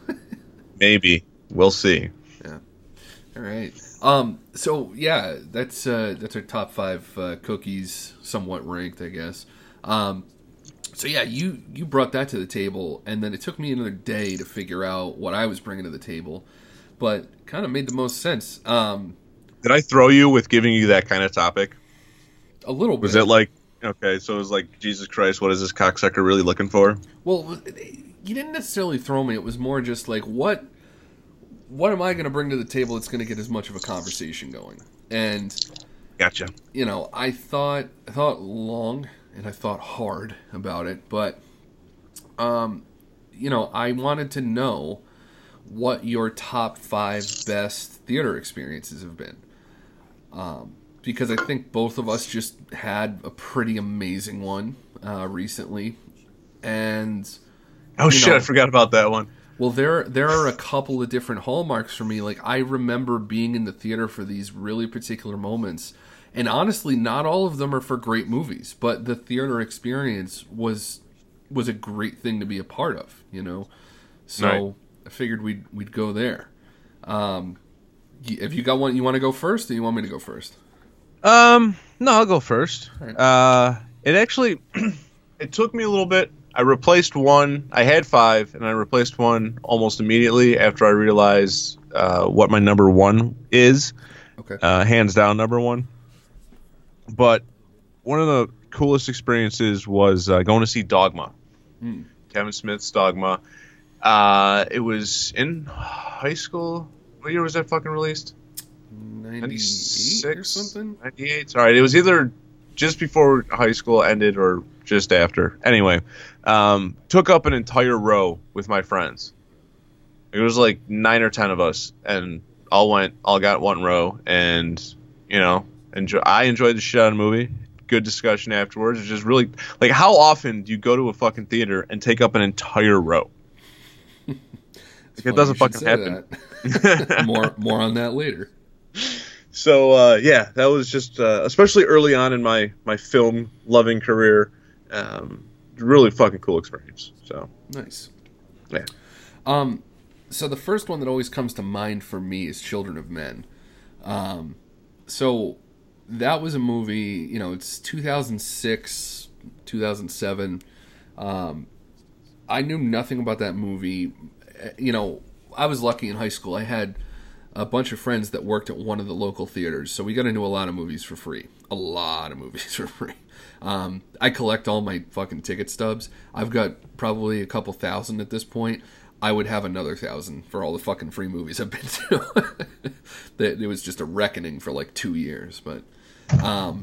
maybe we'll see. Yeah. All right. Um. So yeah, that's uh, that's our top five uh, cookies, somewhat ranked, I guess. Um. So yeah, you you brought that to the table, and then it took me another day to figure out what I was bringing to the table, but kind of made the most sense. Um. Did I throw you with giving you that kind of topic? A little bit. Was it like, okay, so it was like, Jesus Christ, what is this cocksucker really looking for? Well, you didn't necessarily throw me. It was more just like, what what am I going to bring to the table that's going to get as much of a conversation going? And, Gotcha. you know, I thought I thought long and I thought hard about it, but, um, you know, I wanted to know what your top five best theater experiences have been. Um, because I think both of us just had a pretty amazing one uh, recently. And... Oh You shit, know, I forgot about that one. Well, there there are a couple of different hallmarks for me. Like, I remember being in the theater for these really particular moments, and honestly, not all of them are for great movies, but the theater experience was was a great thing to be a part of, you know. So Right. I figured we'd we'd go there. Um, y- have you got one you want to go first, or you want me to go first? Um, no, I'll go first. All right. Uh, it actually, it took me a little bit. I replaced one. I had five, and I replaced one almost immediately after I realized uh, what my number one is. Okay. Uh, hands down, number one. But one of the coolest experiences was uh, going to see Dogma. Hmm. Kevin Smith's Dogma. Uh, it was in high school. What year was that fucking released? ninety-eight or something? ninety-eight. All right, it was either just before high school ended or just after. Anyway, um, took up an entire row with my friends. It was like nine or ten of us, and all went, all got one row, and you know, enjoy. I enjoyed the shit out of the movie. Good discussion afterwards. It's just really like, how often do you go to a fucking theater and take up an entire row? Like, it Funny doesn't you should fucking say happen. that. more more on that later. So uh, yeah, that was just uh, especially early on in my my film loving career, um, really fucking cool experience. So Nice. yeah, Um, so the first one that always comes to mind for me is Children of Men. Um, so that was a movie, you know, it's two thousand six, two thousand seven. Um, I knew nothing about that movie. You know, I was lucky in high school. I had a bunch of friends that worked at one of the local theaters, so we got into a lot of movies for free. A lot of movies for free. Um, I collect all my fucking ticket stubs. I've got probably a couple thousand at this point. I would have another thousand for all the fucking free movies I've been to. It was just a reckoning for like two years. But, um,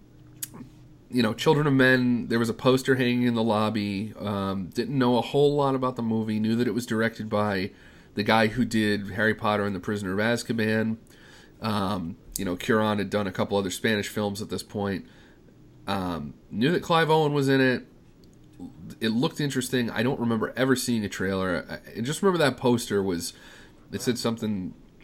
you know, Children of Men, there was a poster hanging in the lobby. Um, didn't know a whole lot about the movie. Knew that it was directed by the guy who did Harry Potter and the Prisoner of Azkaban. Um, you know, Cuarón had done a couple other Spanish films at this point. Um, knew that Clive Owen was in it. It looked interesting. I don't remember ever seeing a trailer. I, I just remember that poster was, it said something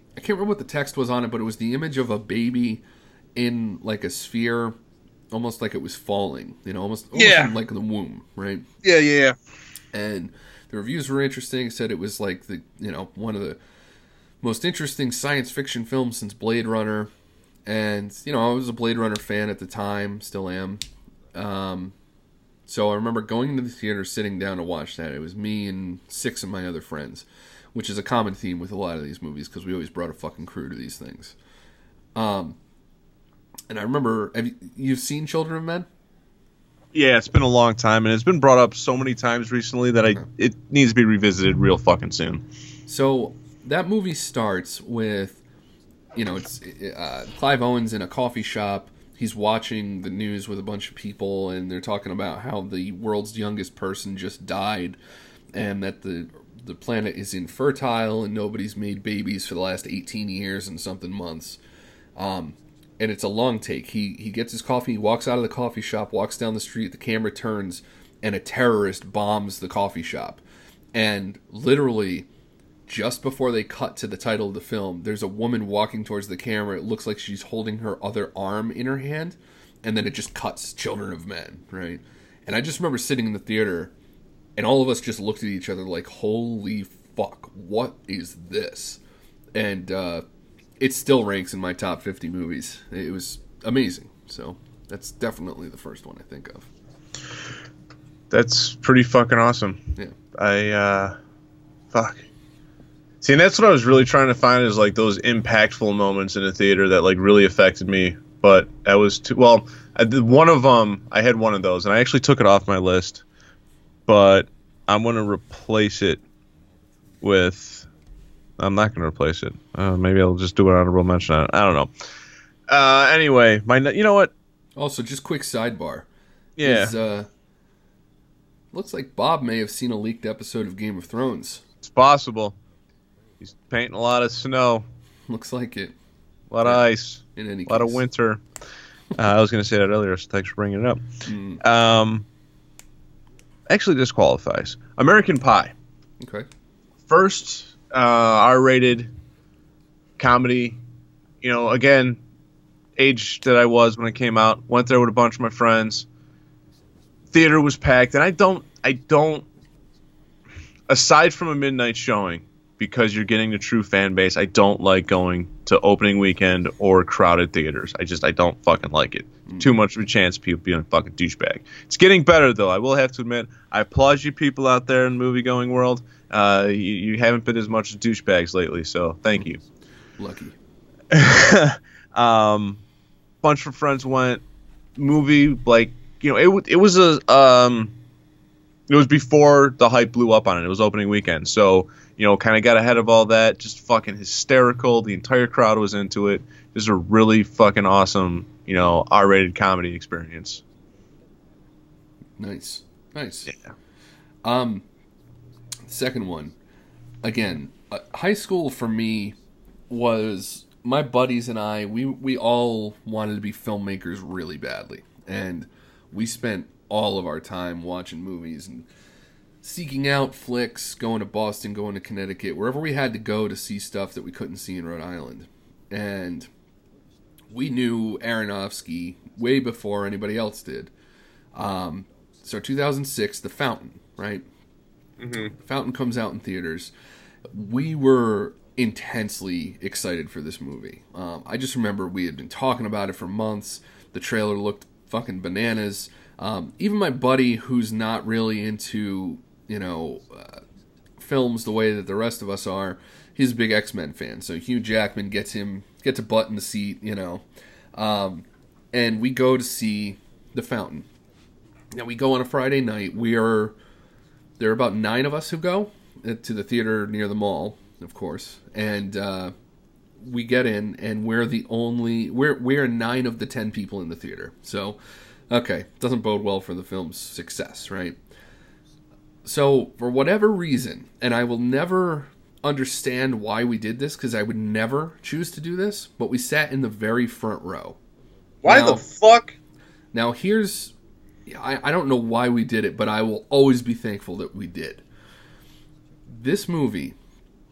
I can't remember what the text was on it, but it was the image of a baby in like a sphere, almost like it was falling, you know, almost, almost Yeah. in, like the womb, right? Yeah, yeah, yeah. And the reviews were interesting. It said it was like the, you know, one of the most interesting science fiction films since Blade Runner. And, you know, I was a Blade Runner fan at the time, still am. Um, so I remember going into the theater, sitting down to watch that. It was me and six of my other friends, which is a common theme with a lot of these movies because we always brought a fucking crew to these things. Um, and I remember, have you, you've seen Children of Men? Yeah, it's been a long time, and it's been brought up so many times recently that I it needs to be revisited real fucking soon. So that movie starts with, you know, it's uh, Clive Owen's in a coffee shop. He's watching the news with a bunch of people, and they're talking about how the world's youngest person just died, and that the the planet is infertile, and nobody's made babies for the last eighteen years and something months. Um, and it's a long take. He he gets his coffee, he walks out of the coffee shop, walks down the street, the camera turns, and a terrorist bombs the coffee shop. And literally, just before they cut to the title of the film, there's a woman walking towards the camera. It looks like she's holding her other arm in her hand, and then it just cuts Children of Men, right? And I just remember sitting in the theater, and all of us just looked at each other like, holy fuck, what is this? And uh, it still ranks in my top fifty movies. It was amazing. So that's definitely the first one I think of. That's pretty fucking awesome. Yeah. I, uh, fuck. See, and that's what I was really trying to find is, like, those impactful moments in a theater that, like, really affected me. But that was too, well, I did one of them, I had one of those, and I actually took it off my list. But I'm going to replace it with, I'm not going to replace it. Uh, maybe I'll just do an honorable mention on it. I don't know. Uh, anyway, my, you know what? Also, just quick sidebar. Yeah. Is, uh, looks like Bob may have seen a leaked episode of Game of Thrones. It's possible. He's painting a lot of snow. Looks like it. A lot of ice. In any A lot case. of winter. Uh, I was going to say that earlier, so thanks for bringing it up. Mm. Um, actually disqualifies. American Pie. Okay. First uh, R-rated comedy. You know, again, age that I was when it came out. Went there with a bunch of my friends. Theater was packed, and I don't, I don't, aside from a midnight showing, because you're getting the true fan base, I don't like going to opening weekend or crowded theaters. I just, I don't fucking like it. Mm. Too much of a chance of people being a fucking douchebag. It's getting better, though. I will have to admit, I applaud you people out there in the movie-going world. Uh, you, you haven't been as much as douchebags lately, so thank you. Lucky. um, bunch of friends went. Movie, like, you know, it it was a um, it was before the hype blew up on it. It was opening weekend, so you know, kind of got ahead of all that. Just fucking hysterical. The entire crowd was into it. It was a really fucking awesome, you know, R-rated comedy experience. Nice, nice. Yeah. Um, second one, again, uh, high school for me was my buddies and I. We we all wanted to be filmmakers really badly, and we spent all of our time watching movies and seeking out flicks, going to Boston, going to Connecticut, wherever we had to go to see stuff that we couldn't see in Rhode Island. And we knew Aronofsky way before anybody else did. Um, so two thousand six, The Fountain, right? Mm-hmm. The Fountain comes out in theaters. We were intensely excited for this movie. Um, I just remember we had been talking about it for months. The trailer looked fucking bananas. Um, even my buddy, who's not really into, you know, uh, films the way that the rest of us are, he's a big X-Men fan. So Hugh Jackman gets him, gets a butt in the seat, you know. Um, and we go to see The Fountain. Now, we go on a Friday night. We are, there are about nine of us who go to the theater near the mall, of course. And uh, we get in, and we're the only, we're, we're nine of the ten people in the theater. So, okay, doesn't bode well for the film's success, right? So, for whatever reason, and I will never understand why we did this, because I would never choose to do this, but we sat in the very front row. Why now, the fuck? Now, here's, I, I don't know why we did it, but I will always be thankful that we did. This movie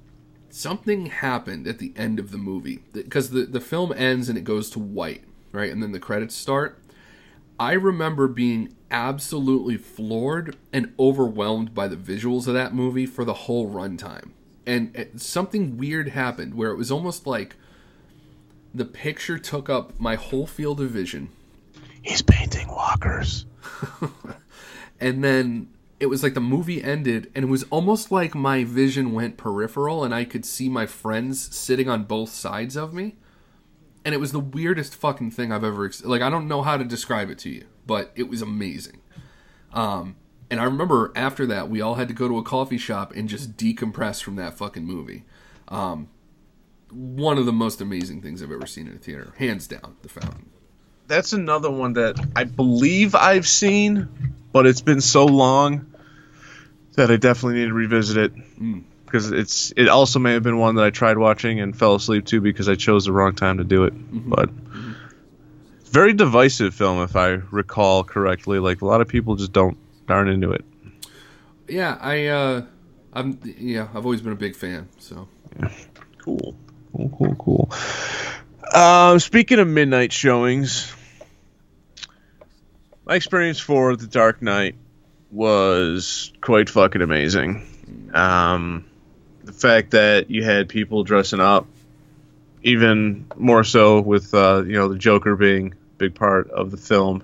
something happened at the end of the movie. Because the, the film ends and it goes to white, right? And then the credits start. I remember being absolutely floored and overwhelmed by the visuals of that movie for the whole runtime. And it, something weird happened where it was almost like the picture took up my whole field of vision. He's painting walkers. And then it was like the movie ended, and it was almost like my vision went peripheral, and I could see my friends sitting on both sides of me. And it was the weirdest fucking thing I've ever... Ex- like, I don't know how to describe it to you, but it was amazing. Um, and I remember after that, we all had to go to a coffee shop and just decompress from that fucking movie. Um, one of the most amazing things I've ever seen in a theater. Hands down, The Fountain. That's another one that I believe I've seen, but it's been so long that I definitely need to revisit it. Mm. Because it's it also may have been one that I tried watching and fell asleep to because I chose the wrong time to do it. Mm-hmm. But Mm-hmm. very divisive film, if I recall correctly. Like, a lot of people just don't aren't into it. Yeah, I uh, I'm yeah, I've always been a big fan. So yeah. Cool, cool, cool, cool. Um, speaking of midnight showings, my experience for The Dark Knight was quite fucking amazing. Um, the fact that you had people dressing up, even more so with uh, you know the Joker being a big part of the film.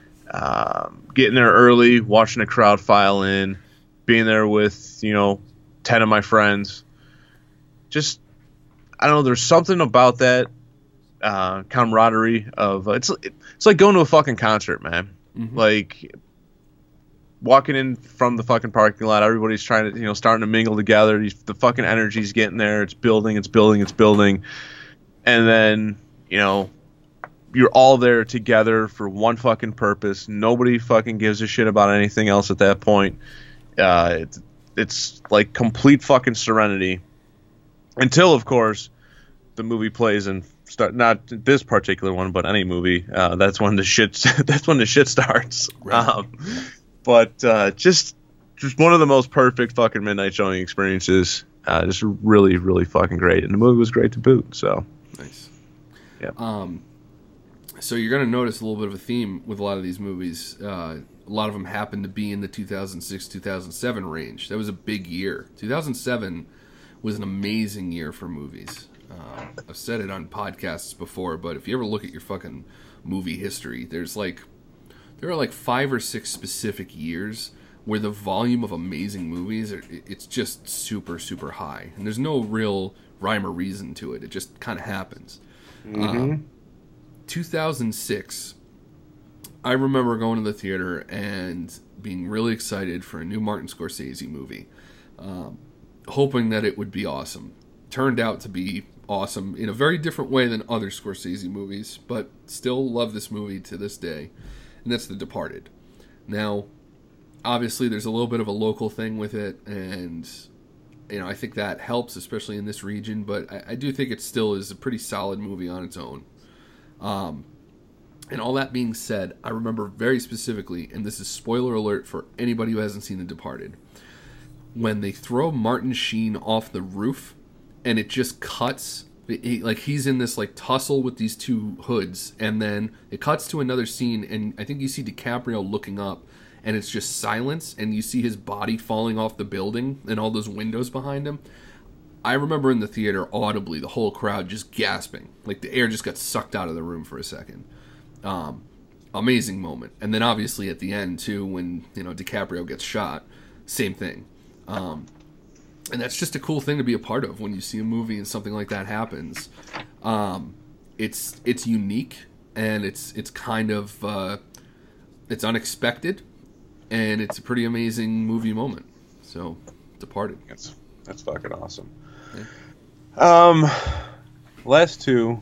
Um, getting there early, watching a crowd file in, being there with you know ten of my friends. Just I don't know. There's something about that uh, camaraderie of uh, it's it's like going to a fucking concert, man. Mm-hmm. Like walking in from the fucking parking lot, everybody's trying to, you know, starting to mingle together. The fucking energy's getting there. It's building, it's building, it's building. And then, you know, you're all there together for one fucking purpose. Nobody fucking gives a shit about anything else at that point. Uh, it's, it's like complete fucking serenity. Until, of course, the movie plays and start, not this particular one, but any movie. Uh, that's when the shit, that's when the shit starts. Right. Um, But uh, just just one of the most perfect fucking midnight showing experiences. Uh, just really, really fucking great. And the movie was great to boot. So nice. Yeah. Um, so you're going to notice a little bit of a theme with a lot of these movies. Uh, a lot of them happen to be in the two thousand six, two thousand seven range. That was a big year. two thousand seven was an amazing year for movies. Uh, I've said it on podcasts before, but if you ever look at your fucking movie history, there's like... There are like five or six specific years where the volume of amazing movies, are, it's just super, super high. And there's no real rhyme or reason to it. It just kind of happens. Mm-hmm. Uh, two thousand six, I remember going to the theater and being really excited for a new Martin Scorsese movie, um, hoping that it would be awesome. Turned out to be awesome in a very different way than other Scorsese movies, but still love this movie to this day. And that's The Departed. Now, obviously, there's a little bit of a local thing with it, and you know I think that helps, especially in this region. But I, I do think it still is a pretty solid movie on its own. Um, and all that being said, I remember very specifically, and this is spoiler alert for anybody who hasn't seen The Departed, when they throw Martin Sheen off the roof, and it just cuts. He, like he's in this like tussle with these two hoods, and then it cuts to another scene, and I think you see DiCaprio looking up, and it's just silence, and you see his body falling off the building and all those windows behind him. I remember in the theater audibly the whole crowd just gasping, like the air just got sucked out of the room for a second. Um, amazing moment. And then obviously at the end too, when you know DiCaprio gets shot, same thing. Um, And that's just a cool thing to be a part of when you see a movie and something like that happens. Um, it's it's unique, and it's it's kind of uh, it's unexpected, and it's a pretty amazing movie moment. So, Departed. That's that's fucking awesome. Yeah. Um, last two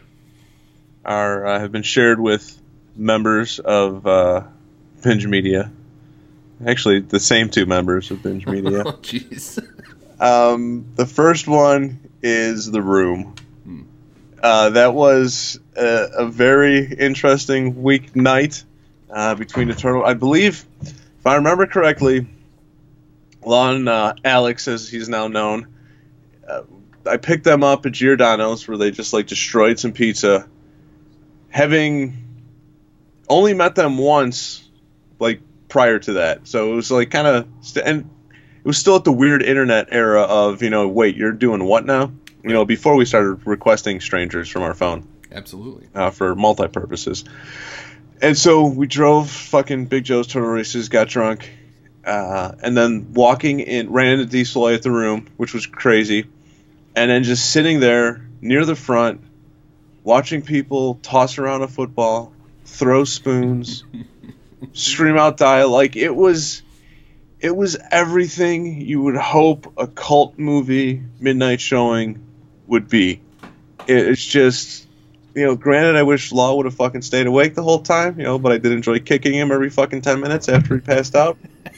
are uh, have been shared with members of uh, Binge Media. Actually, the same two members of Binge Media. Oh, jeez. Um, the first one is The Room. Hmm. Uh, that was a, a very interesting weeknight uh, between Eternal. I believe, if I remember correctly, Lon uh, Alex, as he's now known, uh, I picked them up at Giordano's where they just like destroyed some pizza. Having only met them once, like prior to that, so it was like kind of, st- and it was still at the weird internet era of, you know, wait, you're doing what now? You know, before we started requesting strangers from our phone. Absolutely. Uh, for multi-purposes. And so we drove fucking Big Joe's Turtle Races, got drunk, uh, and then walking in, ran into Diesel at the room, which was crazy, and then just sitting there near the front, watching people toss around a football, throw spoons, scream out dialogue. Like, it was, it was everything you would hope a cult movie midnight showing would be. It, it's just... You know, granted, I wish Law would have fucking stayed awake the whole time, you know, but I did enjoy kicking him every fucking ten minutes after he passed out.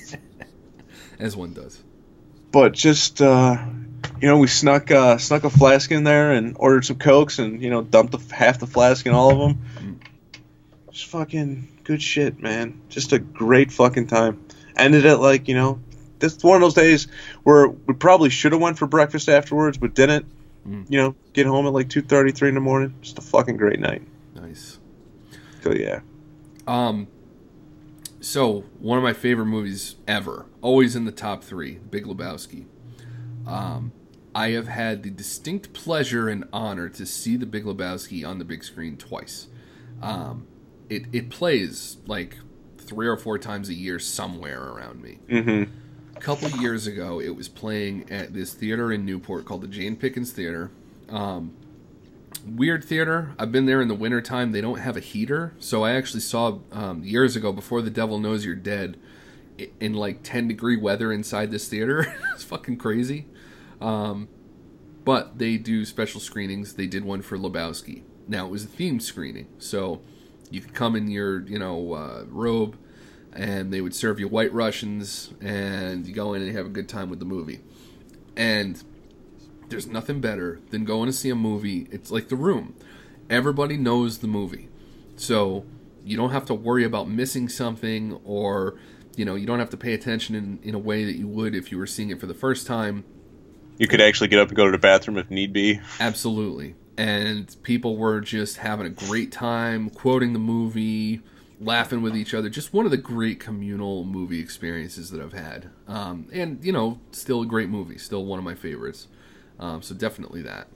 As one does. But just, uh, you know, we snuck uh, snuck a flask in there and ordered some Cokes and, you know, dumped the, half the flask in all of them. Mm. Just fucking good shit, man. Just a great fucking time. Ended it like, you know, this is one of those days where we probably should have went for breakfast afterwards, but didn't. Mm. You know, get home at like two thirty, three in the morning. Just a fucking great night. Nice. So, yeah. Um, so, one of my favorite movies ever, always in the top three, Big Lebowski. Um, I have had the distinct pleasure and honor to see the Big Lebowski on the big screen twice. Um, it, it plays like three or four times a year somewhere around me. Mm-hmm. A couple years ago, it was playing at this theater in Newport called the Jane Pickens Theater. Um, weird theater. I've been there in the wintertime. They don't have a heater. So I actually saw um, years ago, before The Devil Knows You're Dead, in like ten degree weather inside this theater. It's fucking crazy. Um, but they do special screenings. They did one for Lebowski. Now, it was a themed screening. So you could come in your, you know, uh, robe, and they would serve you White Russians, and you go in and have a good time with the movie. And there's nothing better than going to see a movie. It's like The Room. Everybody knows the movie. So you don't have to worry about missing something, or, you know, you don't have to pay attention in, in a way that you would if you were seeing it for the first time. You could actually get up and go to the bathroom if need be. Absolutely. And people were just having a great time, quoting the movie, laughing with each other. Just one of the great communal movie experiences that I've had. Um, and, you know, still a great movie. Still one of my favorites. Um, so definitely that.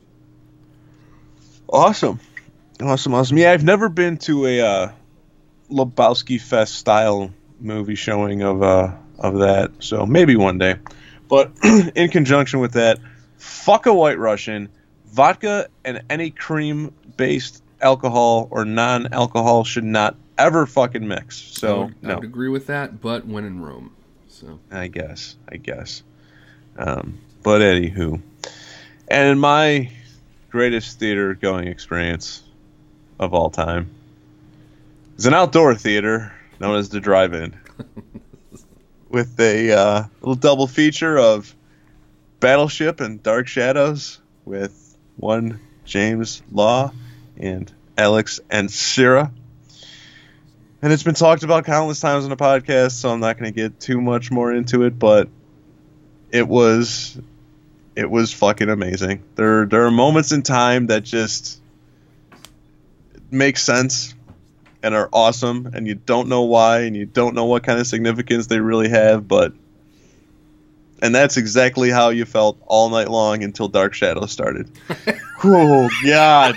Awesome. Awesome, awesome. Yeah, I've never been to a uh, Lebowski Fest style movie showing of uh, of that. So maybe one day. But in conjunction with that, fuck a White Russian. Vodka and any cream-based alcohol or non-alcohol should not ever fucking mix. So I would, no. I would agree with that, but when in Rome. So I guess, I guess. Um, but anywho, and my greatest theater going experience of all time is an outdoor theater known as the Drive-In, with a uh, little double feature of Battleship and Dark Shadows with one James Law and Alex and Sarah. And it's been talked about countless times on the podcast, so I'm not going to get too much more into it, but it was it was fucking amazing. There there are moments in time that just make sense and are awesome, and you don't know why, and you don't know what kind of significance they really have, but and that's exactly how you felt all night long until Dark Shadows started. Oh, God.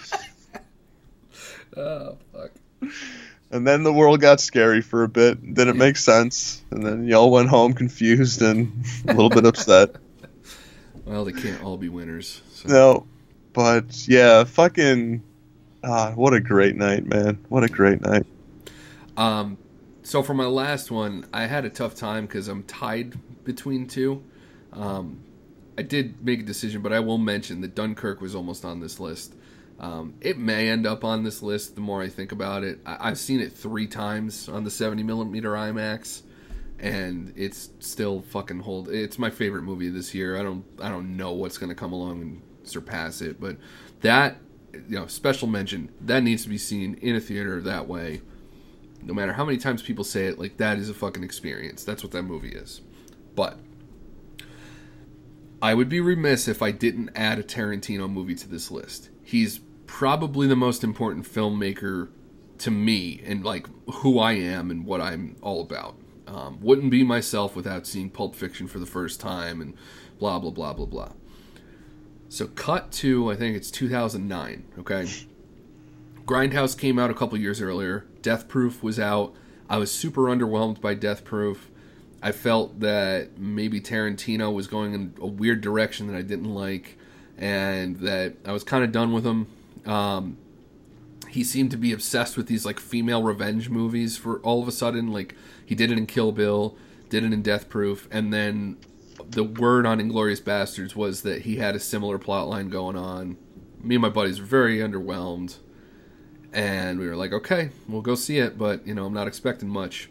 Oh, fuck. And then the world got scary for a bit. Then it makes sense. And then y'all went home confused and a little bit upset. Well, they can't all be winners. So. No. But, yeah, fucking... Ah, what a great night, man. What a great night. Um, so for my last one, I had a tough time because I'm tied between two. Um, I did make a decision, but I will mention that Dunkirk was almost on this list. Um, it may end up on this list the more I think about it. I- I've seen it three times on the seventy millimeter IMAX, and it's still fucking hold. It's my favorite movie this year. I don't I don't know what's going to come along and surpass it, but that, you know, special mention, that needs to be seen in a theater that way. No matter how many times people say it, like, that is a fucking experience. That's what that movie is. But I would be remiss if I didn't add a Tarantino movie to this list. He's probably the most important filmmaker to me and like who I am and what I'm all about. Um, wouldn't be myself without seeing Pulp Fiction for the first time and blah, blah, blah, blah, blah. So cut to, I think it's two thousand nine, okay? Grindhouse came out a couple years earlier. Death Proof was out. I was super underwhelmed by Death Proof. I felt that maybe Tarantino was going in a weird direction that I didn't like, and that I was kind of done with him. Um, he seemed to be obsessed with these like female revenge movies for all of a sudden. Like he did it in Kill Bill, did it in Death Proof, and then the word on Inglourious Bastards was that he had a similar plot line going on. Me and my buddies were very underwhelmed, and we were like, okay, we'll go see it, but you know, I'm not expecting much.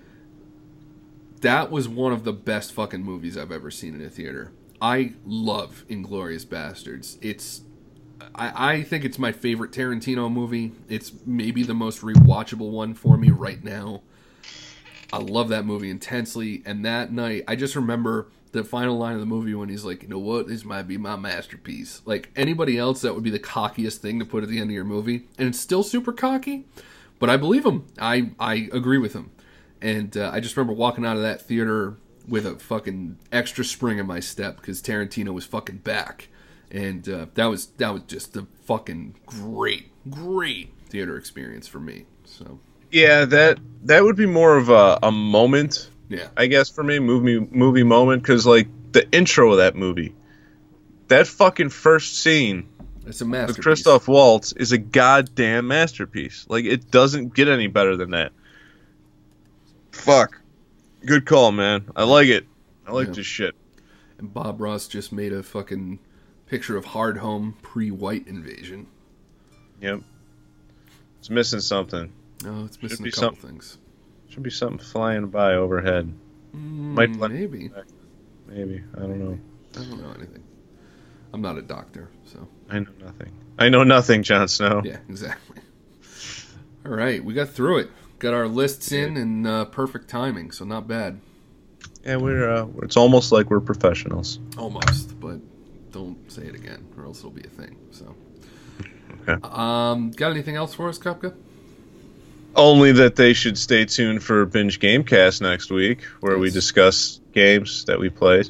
That was one of the best fucking movies I've ever seen in a theater. I love Inglourious Bastards. It's, I, I think it's my favorite Tarantino movie. It's maybe the most rewatchable one for me right now. I love that movie intensely. And that night, I just remember the final line of the movie when he's like, you know what, this might be my masterpiece. Like anybody else, that would be the cockiest thing to put at the end of your movie. And it's still super cocky, but I believe him. I, I agree with him. And uh, I just remember walking out of that theater with a fucking extra spring in my step because Tarantino was fucking back. And uh, that was that was just a fucking great, great theater experience for me. So yeah, that that would be more of a, a moment, yeah, I guess, for me, movie movie moment, because like the intro of that movie, that fucking first scene, it's a masterpiece. With Christoph Waltz is a goddamn masterpiece. Like it doesn't get any better than that. Fuck. Good call, man. I like it. I like yeah. this shit. And Bob Ross just made a fucking picture of Hard Home pre-White Invasion. Yep. It's missing something. No, it's missing Should a couple some, things. Should be something flying by overhead. Mm, Might maybe. Maybe. I don't know. I don't know anything. I'm not a doctor, so. I know nothing. I know nothing, Jon Snow. Yeah, exactly. All right, we got through it. Got our lists in and uh, perfect timing, so not bad. Yeah, we're. Uh, it's almost like we're professionals. Almost, but don't say it again, or else it'll be a thing. So, okay. Um, got anything else for us, Kupka? Only that they should stay tuned for Binge Gamecast next week, where yes. we discuss games that we played.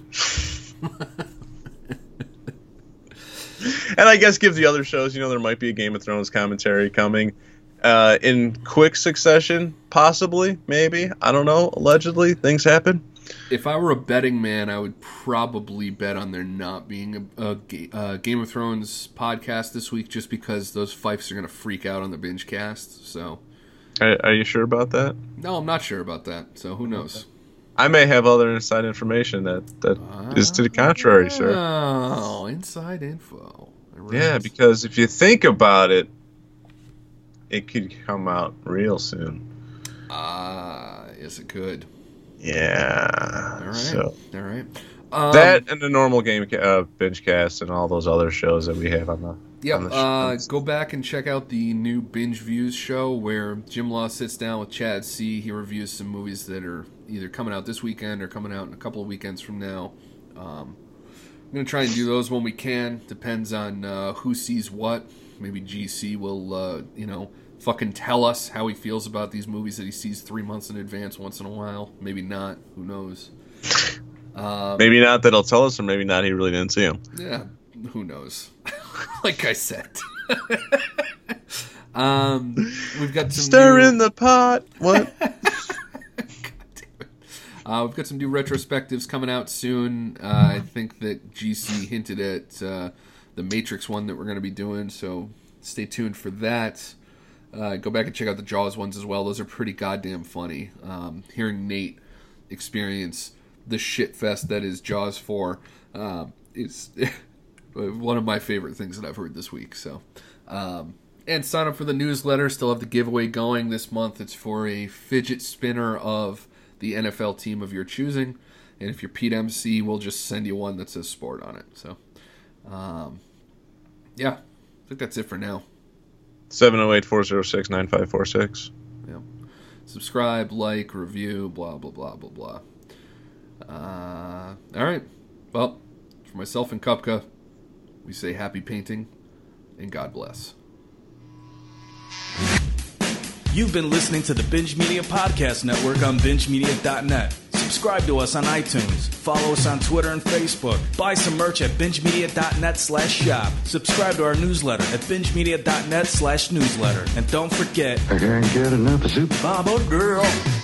And I guess give the other shows. You know, there might be a Game of Thrones commentary coming. Uh, in quick succession, possibly, maybe. I don't know. Allegedly, things happen. If I were a betting man, I would probably bet on there not being a, a, a Game of Thrones podcast this week, just because those Fifes are going to freak out on the binge cast. So, are, are you sure about that? No, I'm not sure about that. So who knows? I may have other inside information that, that uh, is to the contrary, sir. Oh, inside info. Right. Yeah, because if you think about it, it could come out real soon. Ah, uh, yes, it could. Yeah. All right. So, all right. Um, that and the normal game uh, binge cast and all those other shows that we have on the. Yeah. On the uh, go back and check out the new Binge Views show where Jim Law sits down with Chad C. He reviews some movies that are either coming out this weekend or coming out in a couple of weekends from now. Um, I'm gonna try and do those when we can. Depends on uh, who sees what. Maybe G C will, uh, you know. fucking tell us how he feels about these movies that he sees three months in advance once in a while. Maybe not. Who knows? Um, maybe not that he'll tell us, or maybe not he really didn't see them. Yeah, who knows? Like I said. um, we've got some Stir new... in the pot. What? God damn it. Uh, we've got some new retrospectives coming out soon. Uh, I think that G C hinted at uh, the Matrix one that we're going to be doing, so stay tuned for that. Uh, go back and check out the Jaws ones as well. Those are pretty goddamn funny. Um, hearing Nate experience the shit fest that is Jaws four um, is one of my favorite things that I've heard this week. So, um, and sign up for the newsletter. Still have the giveaway going this month. It's for a fidget spinner of the N F L team of your choosing. And if you're Pete M C, we'll just send you one that says sport on it. So, um, yeah, I think that's it for now. seven oh eight, four oh six, nine five four six. Yeah. Subscribe, like, review, blah, blah, blah, blah, blah. Uh, all right. Well, For myself and Kupka, we say happy painting and God bless. You've been listening to the Binge Media Podcast Network on binge media dot net. Subscribe to us on iTunes. Follow us on Twitter and Facebook. Buy some merch at binge media dot net slash shop. Subscribe to our newsletter at binge media dot net slash newsletter. And don't forget, I can't get enough of Super Mama Girl.